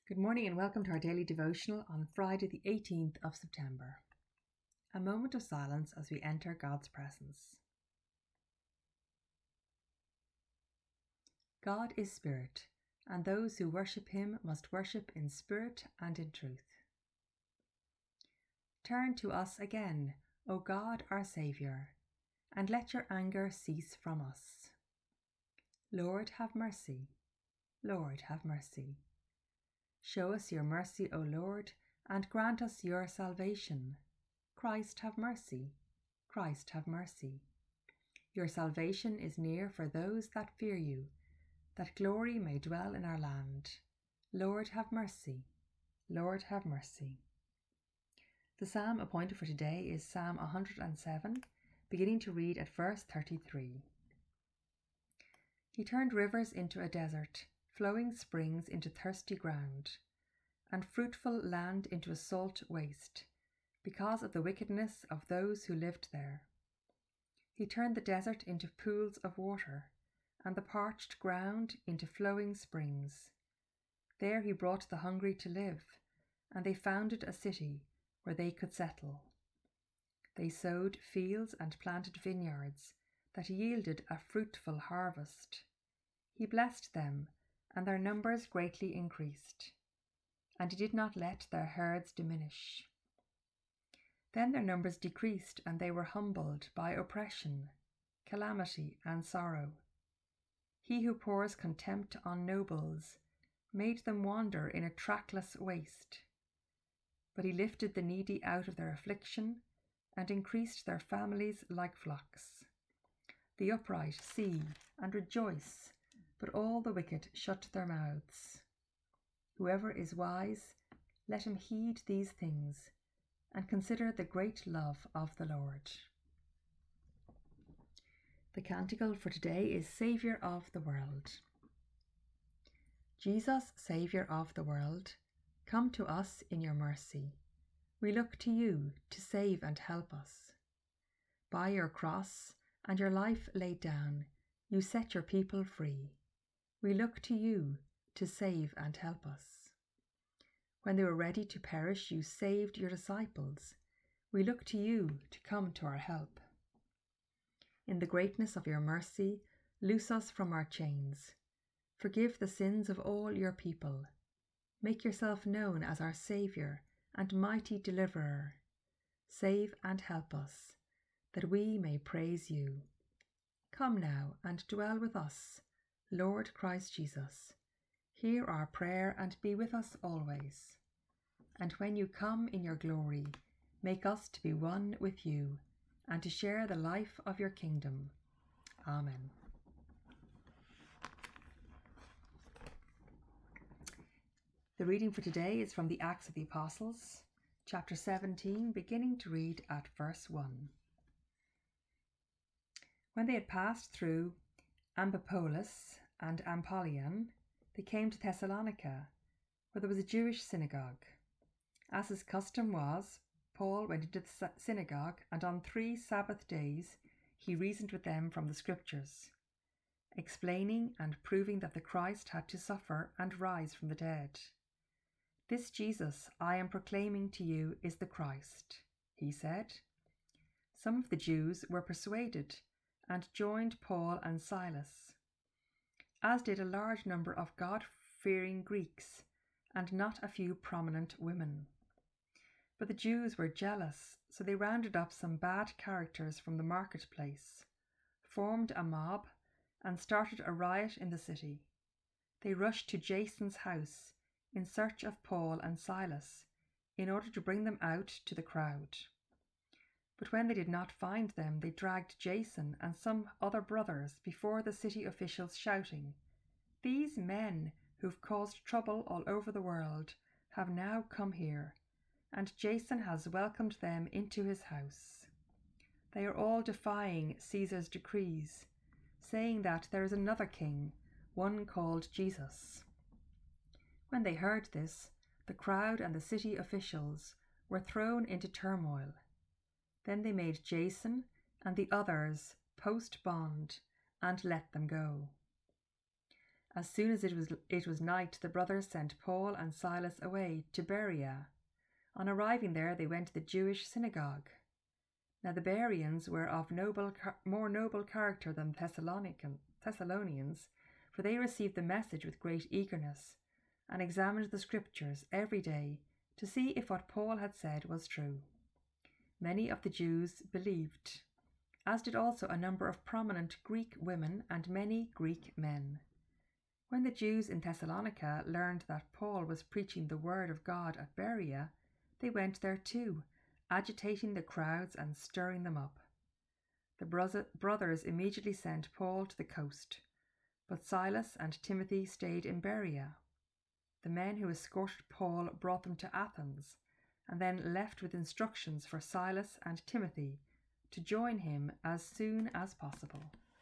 Good morning and welcome to our daily devotional on Friday, the 18th of September. A moment of silence as we enter God's presence. God is spirit, and those who worship him must worship in spirit and in truth. Turn to us again, O God our Saviour, and let your anger cease from us. Lord, have mercy. Lord, have mercy. Show us your mercy, O Lord, and grant us your salvation. Christ, have mercy. Christ, have mercy. Your salvation is near for those that fear you, that glory may dwell in our land. Lord, have mercy. Lord, have mercy. The psalm appointed for today is Psalm 107, beginning to read at verse 33. He turned rivers into a desert, flowing springs into thirsty ground, and fruitful land into a salt waste, because of the wickedness of those who lived there. He turned the desert into pools of water, and the parched ground into flowing springs. There he brought the hungry to live, and they founded a city where they could settle. They sowed fields and planted vineyards that yielded a fruitful harvest. He blessed them, and their numbers greatly increased, and he did not let their herds diminish. Then their numbers decreased, and they were humbled by oppression, calamity, and sorrow. He who pours contempt on nobles made them wander in a trackless waste. But he lifted the needy out of their affliction and increased their families like flocks. The upright see and rejoice, but all the wicked shut their mouths. Whoever is wise, let him heed these things, and consider the great love of the Lord. The canticle for today is Saviour of the World. Jesus, Saviour of the world, come to us in your mercy. We look to you to save and help us. By your cross and your life laid down, you set your people free. We look to you to save and help us. When they were ready to perish, you saved your disciples. We look to you to come to our help. In the greatness of your mercy, loose us from our chains. Forgive the sins of all your people. Make yourself known as our Saviour and mighty Deliverer. Save and help us, that we may praise you. Come now and dwell with us, Lord Christ Jesus. Hear our prayer and be with us always. And when you come in your glory, make us to be one with you and to share the life of your kingdom. Amen. The reading for today is from the Acts of the Apostles, chapter 17, beginning to read at verse 1. When they had passed through Amphipolis and Apollyon, they came to Thessalonica, where there was a Jewish synagogue. As his custom was, Paul went into the synagogue, and on 3 Sabbath days he reasoned with them from the Scriptures, explaining and proving that the Christ had to suffer and rise from the dead. This Jesus I am proclaiming to you is the Christ, he said. Some of the Jews were persuaded and joined Paul and Silas, as did a large number of God-fearing Greeks and not a few prominent women. But the Jews were jealous, so they rounded up some bad characters from the marketplace, formed a mob, and started a riot in the city. They rushed to Jason's house in search of Paul and Silas, in order to bring them out to the crowd. But when they did not find them, they dragged Jason and some other brothers before the city officials, shouting, "These men who've caused trouble all over the world have now come here, and Jason has welcomed them into his house. They are all defying Caesar's decrees, saying that there is another king, one called Jesus." When they heard this, the crowd and the city officials were thrown into turmoil. Then they made Jason and the others post bond and let them go. As soon as it was night, the brothers sent Paul and Silas away to Berea. On arriving there, they went to the Jewish synagogue. Now the Bereans were of more noble character than Thessalonians, for they received the message with great eagerness, and examined the Scriptures every day to see if what Paul had said was true. Many of the Jews believed, as did also a number of prominent Greek women and many Greek men. When the Jews in Thessalonica learned that Paul was preaching the word of God at Berea, they went there too, agitating the crowds and stirring them up. The brothers immediately sent Paul to the coast, but Silas and Timothy stayed in Berea. The men who escorted Paul brought them to Athens, and then left with instructions for Silas and Timothy to join him as soon as possible.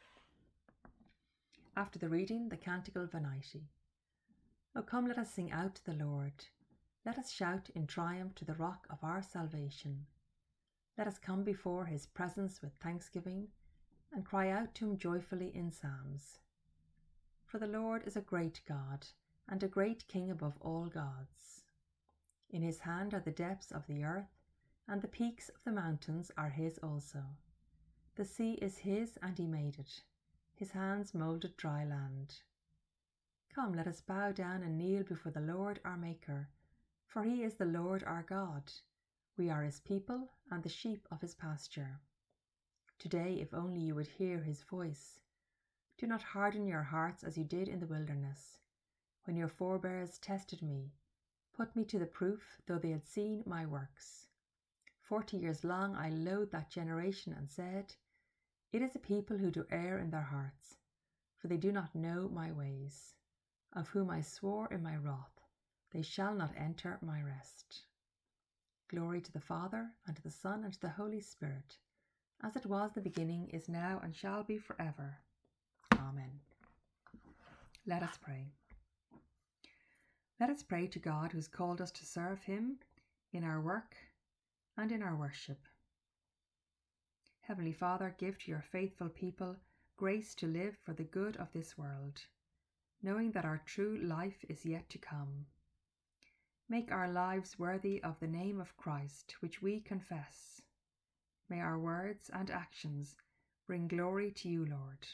After the reading, the Canticle Venite. O come, let us sing out to the Lord. Let us shout in triumph to the rock of our salvation. Let us come before his presence with thanksgiving, and cry out to him joyfully in psalms. For the Lord is a great God, and a great King above all gods. In his hand are the depths of the earth, and the peaks of the mountains are his also. The sea is his, and he made it. His hands moulded dry land. Come, let us bow down and kneel before the Lord our Maker, for he is the Lord our God. We are his people and the sheep of his pasture. Today, if only you would hear his voice. Do not harden your hearts as you did in the wilderness, when your forebears tested me, put me to the proof, though they had seen my works. 40 years long I loathed that generation and said, it is a people who do err in their hearts, for they do not know my ways, of whom I swore in my wrath, they shall not enter my rest. Glory to the Father, and to the Son, and to the Holy Spirit, as it was in the beginning, is now, and shall be forever. Amen. Let us pray. Let us pray to God who has called us to serve him in our work and in our worship. Heavenly Father, give to your faithful people grace to live for the good of this world, knowing that our true life is yet to come. Make our lives worthy of the name of Christ, which we confess. May our words and actions bring glory to you, Lord.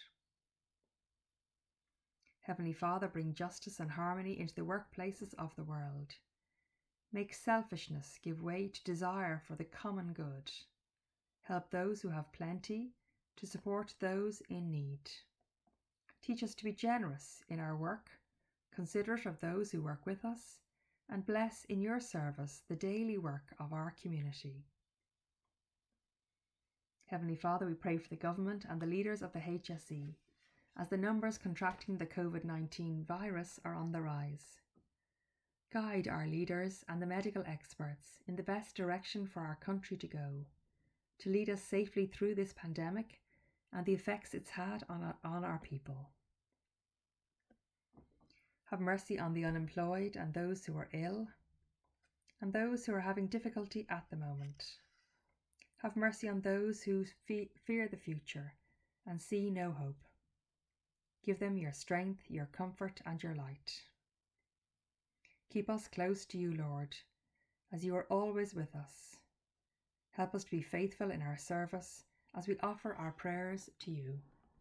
Heavenly Father, bring justice and harmony into the workplaces of the world. Make selfishness give way to desire for the common good. Help those who have plenty to support those in need. Teach us to be generous in our work, considerate of those who work with us, and bless in your service the daily work of our community. Heavenly Father, we pray for the government and the leaders of the HSE, as the numbers contracting the COVID-19 virus are on the rise. Guide our leaders and the medical experts in the best direction for our country to go, to lead us safely through this pandemic and the effects it's had on our people. Have mercy on the unemployed and those who are ill, and those who are having difficulty at the moment. Have mercy on those who fear the future and see no hope. Give them your strength, your comfort, and your light. Keep us close to you, Lord, as you are always with us. Help us to be faithful in our service as we offer our prayers to you.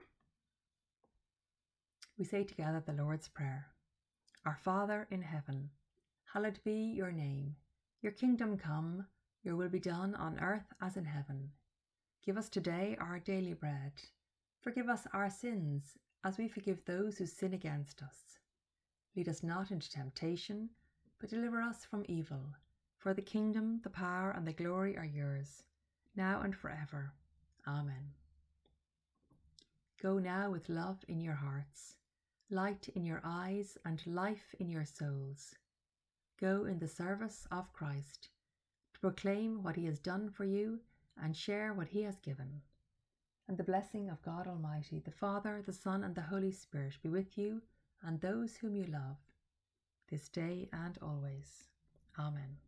We say together the Lord's Prayer. Our Father in heaven, hallowed be your name. Your kingdom come, your will be done on earth as in heaven. Give us today our daily bread. Forgive us our sins, as we forgive those who sin against us. Lead us not into temptation, but deliver us from evil. For the kingdom, the power, and the glory are yours, now and forever. Amen. Go now with love in your hearts, light in your eyes, and life in your souls. Go in the service of Christ, to proclaim what he has done for you and share what he has given. And the blessing of God Almighty, the Father, the Son, and the Holy Spirit be with you and those whom you love, this day and always. Amen.